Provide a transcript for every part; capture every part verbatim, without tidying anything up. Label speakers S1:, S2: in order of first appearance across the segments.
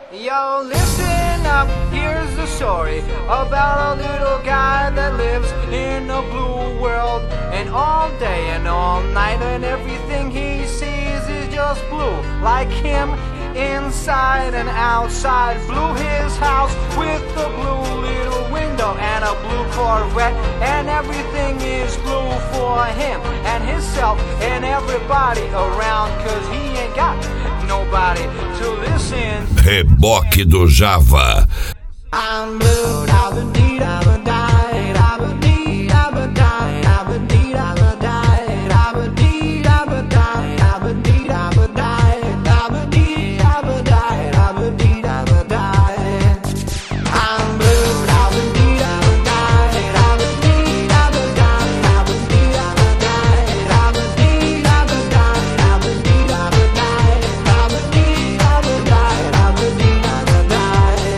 S1: Yo, listen up, here's the story about a little guy that lives in a blue world. And all day and all night and everything he sees is just blue. Like him, inside and outside. Blue his house with a blue little window and a blue Corvette. And everything is blue for him and himself and everybody around. Cause he ain't got nobody to listen.
S2: Reboque do Java.
S1: I'm blue, I've been deed, I've been died, I've been deed, I've been died, I've been deed, I've been died, I've been deed, I've been died, I've been deed, I've been died, I've been deed, I've been died, I've been deed, I've been died. I'm blue, I've been deed, I've been died, I've been deed, I've been died, I've been deed, I've been died, I've been deed, I've been died, I've been deed, I've been died, I've been deed, I've been died, I've been deed, I've been died.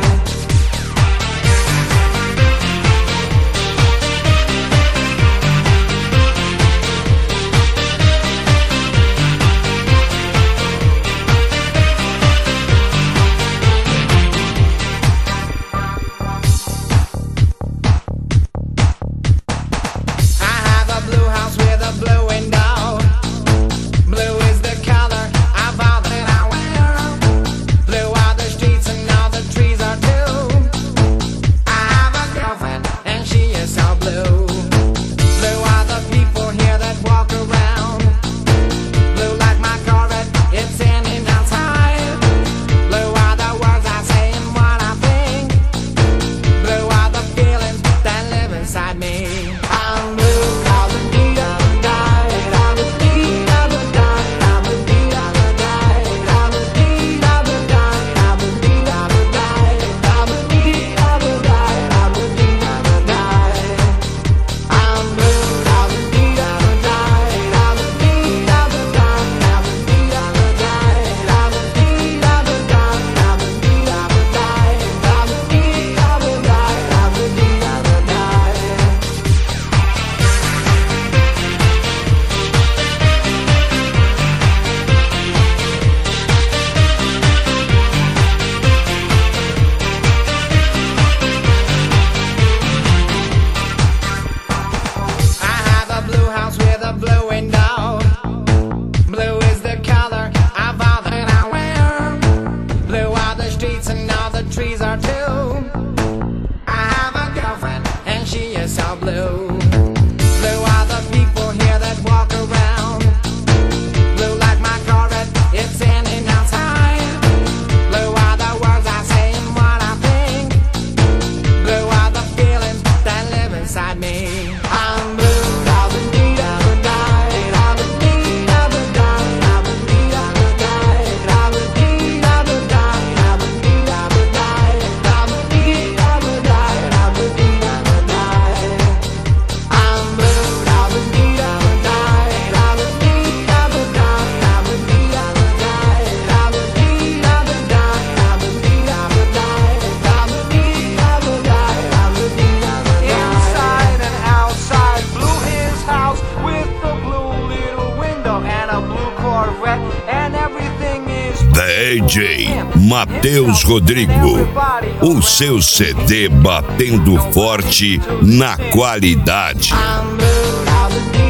S2: D J Matheus Rodrigo, o seu C D batendo forte na qualidade.
S1: I'm blue, I've been